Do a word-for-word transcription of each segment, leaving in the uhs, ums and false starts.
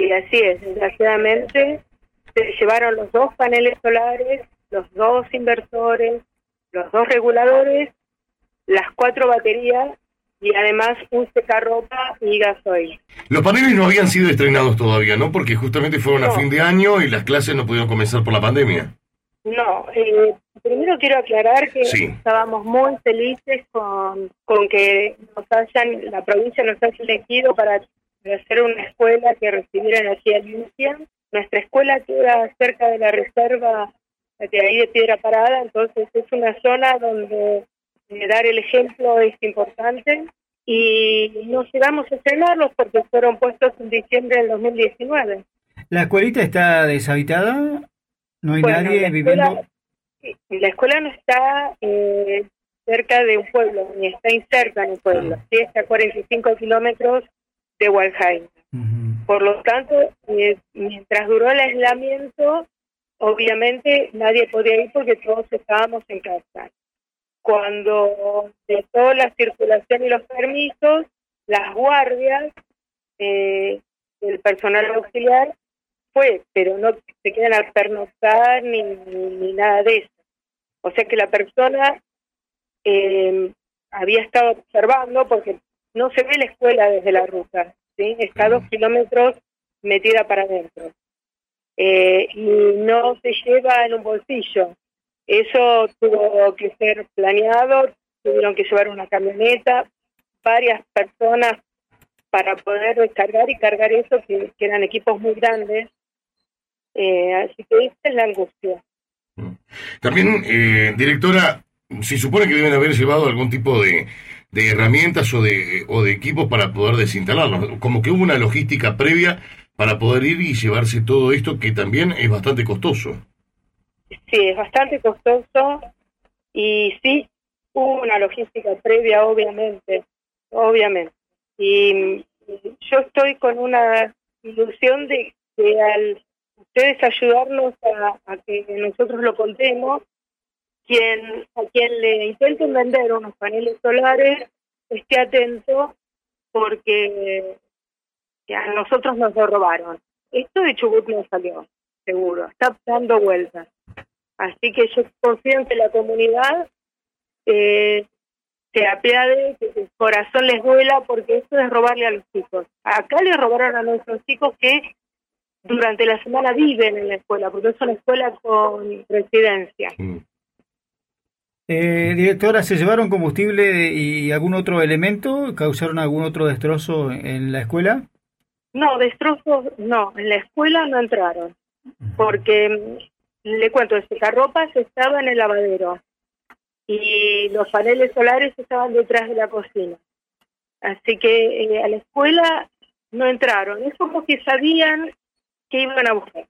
Sí, así es. Desgraciadamente se llevaron los dos paneles solares, los dos inversores, los dos reguladores, las cuatro baterías y además un secarropa y gasoil. Los paneles no habían sido estrenados todavía, ¿no? Porque justamente fueron No. a fin de año y las clases no pudieron comenzar por la pandemia. No, eh, primero quiero aclarar que Sí. estábamos muy felices con, con que nos hayan, la provincia nos haya elegido para hacer una escuela que recibiera energía limpia. Nuestra escuela queda cerca de la reserva de ahí de Piedra Parada, entonces es una zona donde eh, dar el ejemplo es importante y nos llegamos a estrenarlos porque fueron puestos en diciembre del dos mil diecinueve. ¿La escuelita está deshabitada? ¿No hay Bueno, nadie la viviendo? escuela, la escuela no está eh, cerca de un pueblo, ni está inserta en un pueblo, sí está a cuarenta y cinco kilómetros de Walheim. Uh-huh. Por lo tanto, eh, mientras duró el aislamiento, obviamente nadie podía ir porque todos estábamos en casa. Cuando cesó la circulación y los permisos, las guardias, eh, el personal auxiliar fue, pero no se quedan a pernoctar ni, ni, ni nada de eso. O sea que la persona eh, había estado observando, porque no se ve la escuela desde la ruta, ¿sí? Está a dos kilómetros metida para adentro. Eh, y no se lleva en un bolsillo. Eso tuvo que ser planeado, tuvieron que llevar una camioneta, varias personas para poder descargar y cargar eso, que, que eran equipos muy grandes. Eh, así que esta es la angustia. También, eh, directora, se supone que deben haber llevado algún tipo de, de herramientas o de, o de equipos para poder desinstalarlos. Como que hubo una logística previa para poder ir y llevarse todo esto, que también es bastante costoso. Sí, es bastante costoso y sí, hubo una logística previa, obviamente, obviamente. Y, y yo estoy con una ilusión de que al ustedes ayudarnos a, a que nosotros lo contemos, quien a quien le intenten vender unos paneles solares esté atento porque a nosotros nos lo robaron. Esto de Chubut no salió, seguro, está dando vueltas. Así que yo confío en que la comunidad eh, se apiade, que el corazón les duela, porque esto es robarle a los chicos. Acá les robaron a nuestros chicos que durante la semana viven en la escuela, porque es una escuela con residencia. Mm. Eh, directora, ¿se llevaron combustible y algún otro elemento? ¿Causaron algún otro destrozo en la escuela? No, destrozos no, en la escuela no entraron, porque le cuento, el secarropas estaba en el lavadero y los paneles solares estaban detrás de la cocina. Así que eh, a la escuela no entraron, es como que sabían que iban a buscar.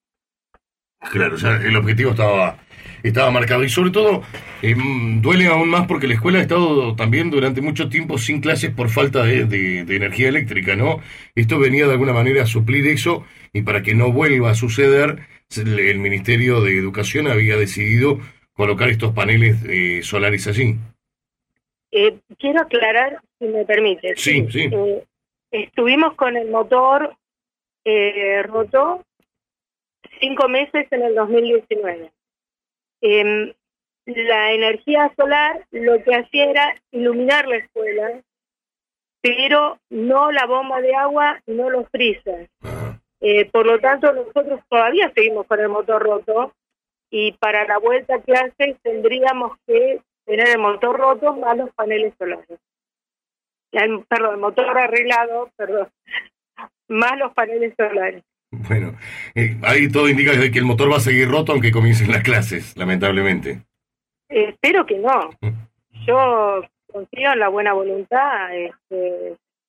Claro, ya el objetivo estaba estaba marcado y sobre todo eh, duele aún más porque la escuela ha estado también durante mucho tiempo sin clases por falta de, de, de energía eléctrica, ¿no? Esto venía de alguna manera a suplir eso y para que no vuelva a suceder, el Ministerio de Educación había decidido colocar estos paneles eh, solares allí. Eh, quiero aclarar, si me permite. Sí, sí. Eh, estuvimos con el motor eh, roto cinco meses en el dos mil diecinueve. Eh, la energía solar lo que hacía era iluminar la escuela, pero no la bomba de agua, no los freezers. Eh, por lo tanto, nosotros todavía seguimos con el motor roto y para la vuelta a clases tendríamos que tener el motor roto más los paneles solares. El, perdón, el motor arreglado, perdón, más los paneles solares. Bueno, eh, ahí todo indica que el motor va a seguir roto aunque comiencen las clases, lamentablemente. Eh, espero que no. Yo confío en la buena voluntad. Este,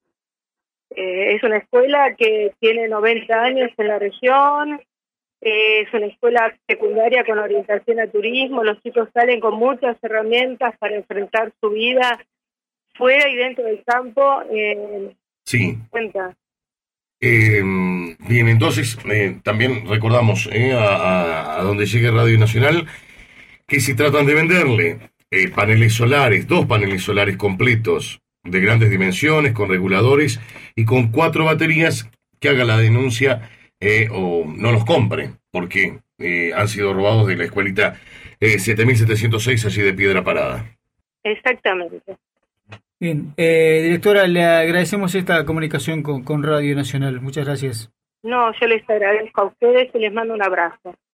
eh, es una escuela que tiene noventa años en la región, eh, es una escuela secundaria con orientación a turismo, los chicos salen con muchas herramientas para enfrentar su vida fuera y dentro del campo. Eh, sí. Cuenta. Eh, bien, entonces eh, también recordamos eh, a, a, a donde llegue Radio Nacional que si tratan de venderle eh, paneles solares, dos paneles solares completos de grandes dimensiones, con reguladores y con cuatro baterías, que que haga la denuncia eh, o no los compre, porque eh, han sido robados de la escuelita eh, siete mil setecientos seis allí de Piedra Parada. Exactamente. Bien, eh, directora, le agradecemos esta comunicación con, con Radio Nacional. Muchas gracias. No, yo les agradezco a ustedes y les mando un abrazo.